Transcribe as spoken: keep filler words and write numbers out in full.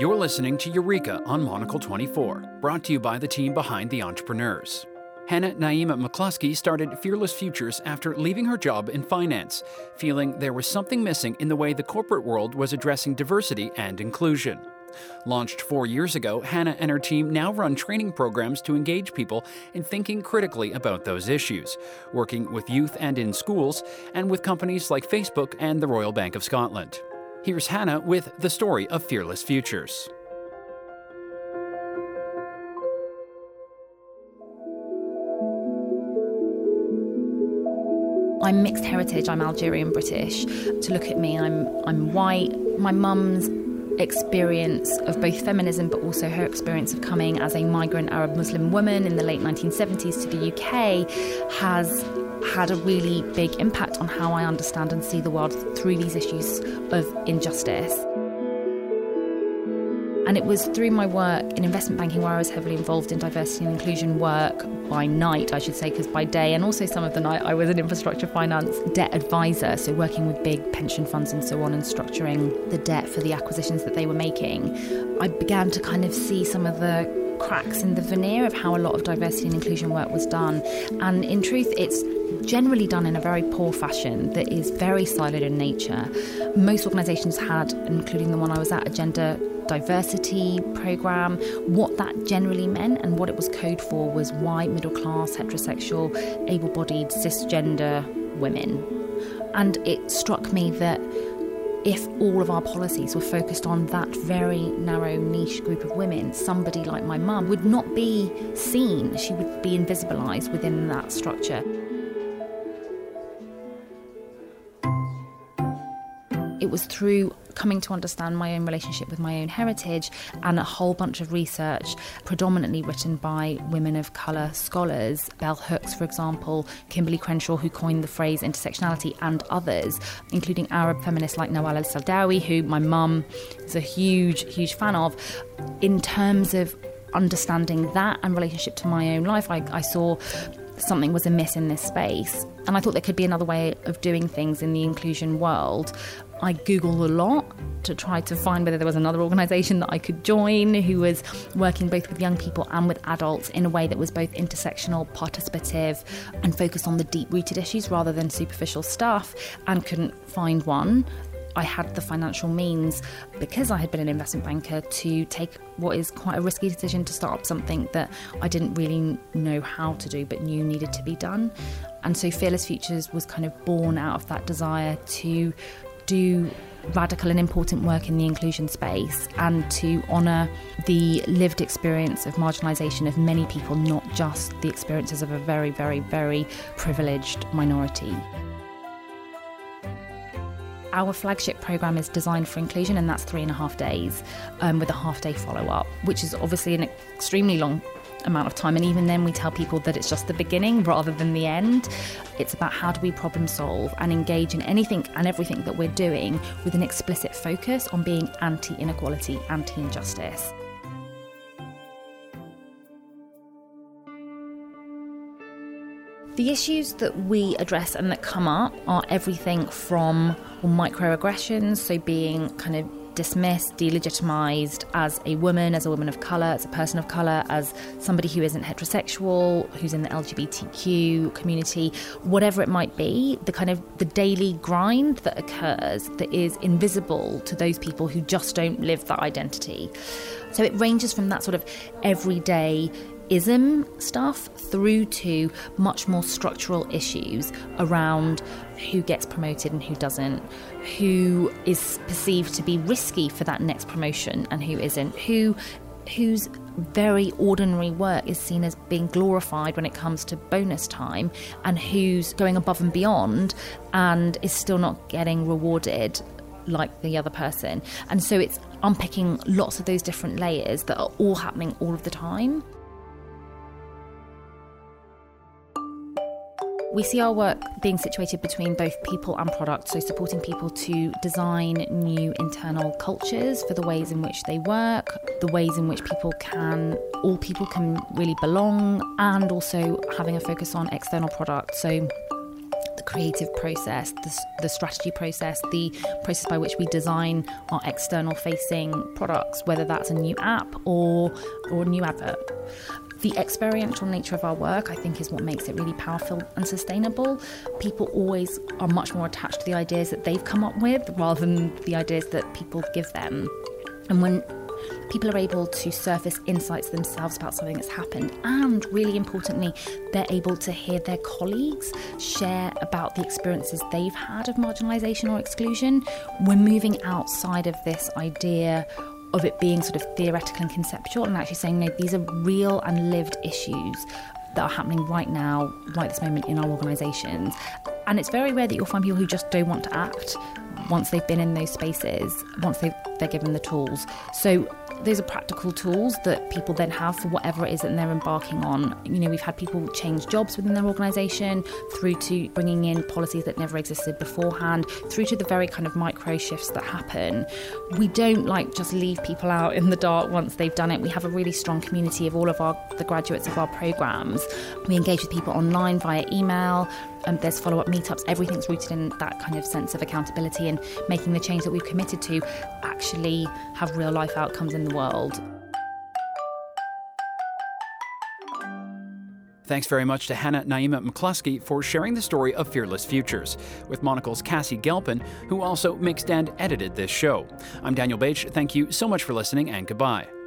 You're listening to Eureka on Monocle twenty-four, brought to you by the team behind The Entrepreneurs. Hannah Naima McCluskey started Fearless Futures after leaving her job in finance, feeling there was something missing in the way the corporate world was addressing diversity and inclusion. Launched four years ago, Hannah and her team now run training programs to engage people in thinking critically about those issues, working with youth and in schools, and with companies like Facebook and the Royal Bank of Scotland. Here's Hannah with the story of Fearless Futures. I'm mixed heritage, I'm Algerian British. To look at me, I'm I'm white. My mum's experience of both feminism but also her experience of coming as a migrant Arab Muslim woman in the late nineteen seventies to the U K has had a really big impact on how I understand and see the world through these issues of injustice. And it was through my work in investment banking where I was heavily involved in diversity and inclusion work by night, I should say, because by day and also some of the night I was an infrastructure finance debt advisor, so working with big pension funds and so on and structuring the debt for the acquisitions that they were making. I began to kind of see some of the cracks in the veneer of how a lot of diversity and inclusion work was done. And in truth, it's generally done in a very poor fashion that is very siloed in nature. Most organisations had, including the one I was at, a gender diversity programme. What that generally meant and what it was code for was white, middle class, heterosexual, able-bodied, cisgender women. And it struck me that if all of our policies were focused on that very narrow niche group of women, somebody like my mum would not be seen. She would be invisibilised within that structure. It was through coming to understand my own relationship with my own heritage and a whole bunch of research, predominantly written by women of colour scholars, Bell Hooks, for example, Kimberly Crenshaw, who coined the phrase intersectionality, and others, including Arab feminists like Nawal al-Saldawi, who my mum is a huge, huge fan of. In terms of understanding that and relationship to my own life, I, I saw something was amiss in this space. And I thought there could be another way of doing things in the inclusion world. I Googled a lot to try to find whether there was another organisation that I could join who was working both with young people and with adults in a way that was both intersectional, participative, and focused on the deep-rooted issues rather than superficial stuff, and couldn't find one. I had the financial means, because I had been an investment banker, to take what is quite a risky decision to start up something that I didn't really know how to do but knew needed to be done. And so Fearless Futures was kind of born out of that desire to do radical and important work in the inclusion space and to honour the lived experience of marginalisation of many people, not just the experiences of a very, very, very privileged minority. Our flagship programme is Designed for Inclusion, and that's three and a half days um, with a half-day follow-up, which is obviously an extremely long amount of time. And even then we tell people that it's just the beginning rather than the end. It's about how do we problem solve and engage in anything and everything that we're doing with an explicit focus on being anti-inequality, anti-injustice. The issues that we address and that come up are everything from well, microaggressions, so being kind of dismissed, delegitimised as a woman, as a woman of colour, as a person of colour, as somebody who isn't heterosexual, who's in the L G B T Q community, whatever it might be, the kind of the daily grind that occurs that is invisible to those people who just don't live that identity. So it ranges from that sort of everyday ism stuff through to much more structural issues around who gets promoted and who doesn't, who is perceived to be risky for that next promotion and who isn't, who whose very ordinary work is seen as being glorified when it comes to bonus time, and who's going above and beyond and is still not getting rewarded like the other person. And so it's unpicking lots of those different layers that are all happening all of the time. We see our work being situated between both people and product, so supporting people to design new internal cultures for the ways in which they work, the ways in which people can, all people can really belong, and also having a focus on external products. So the creative process, the, the strategy process, the process by which we design our external facing products, whether that's a new app or or a new advert. The experiential nature of our work, I think, is what makes it really powerful and sustainable. People always are much more attached to the ideas that they've come up with rather than the ideas that people give them. And when people are able to surface insights themselves about something that's happened, and really importantly, they're able to hear their colleagues share about the experiences they've had of marginalisation or exclusion, we're moving outside of this idea of it being sort of theoretical and conceptual, and actually saying, no, these are real and lived issues that are happening right now, right this moment in our organisations. And it's very rare that you'll find people who just don't want to act once they've been in those spaces, once they've, they're given the tools. So those are practical tools that people then have for whatever it is that they're embarking on. You know, we've had people change jobs within their organisation, through to bringing in policies that never existed beforehand, through to the very kind of micro shifts that happen. We don't like just leave people out in the dark once they've done it. We have a really strong community of all of our the graduates of our programmes. We engage with people online via email. Um, there's follow-up meetups. Everything's rooted in that kind of sense of accountability and making the change that we've committed to actually have real life outcomes in the world. Thanks very much to Hannah Naima McCluskey for sharing the story of Fearless Futures, with Monocle's Cassie Gelpin, who also mixed and edited this show. I'm Daniel Bache. Thank you so much for listening, and goodbye.